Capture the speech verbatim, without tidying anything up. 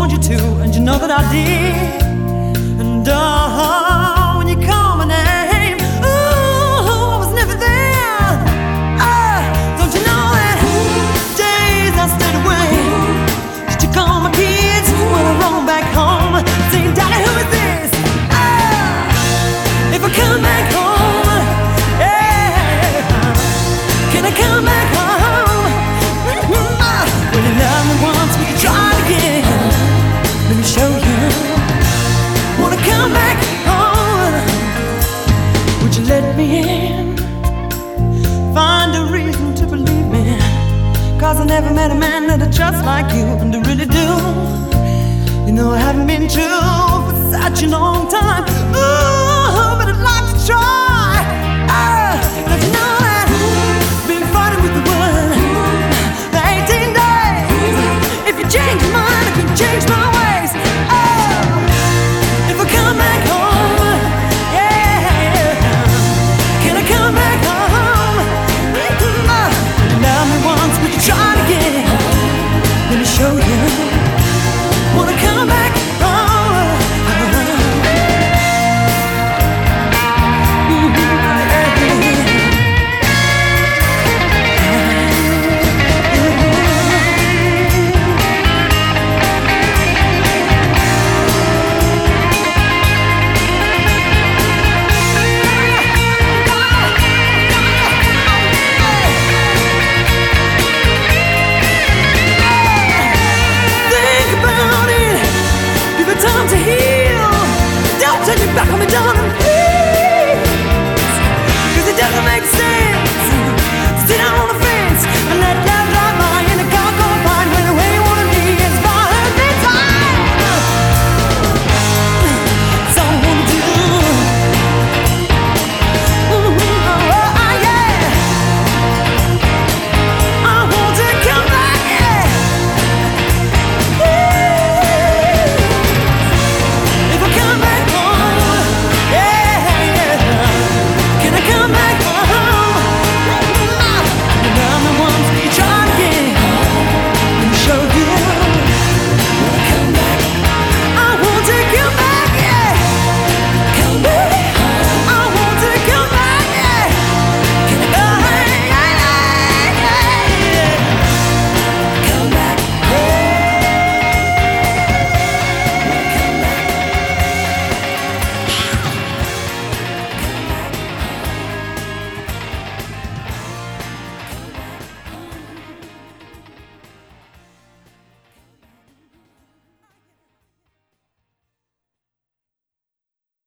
told you to, and you know that I did. And oh, when you call my name, oh, I was never there. Oh, don't you know that days I stayed away? You took all my kids when I rolled back home, saying, Daddy, who is this? Oh, if I come back home, yeah, can I come back home? When you love me once, we can try it again. Let me show you. Wanna come back home? Would you let me in? Find a reason to believe me, 'cause I never met a man that'll just like you, and I really do. You know I haven't been true for such a long time. Ooh, but I'd like to try. Oh, don't you know that I've been fighting with the world for eighteen days? If you change your mind, I can change my ways. Oh, if I come back home, yeah, can I come back home? Oh, love me once, but you try it again. Let me show you. Wanna come back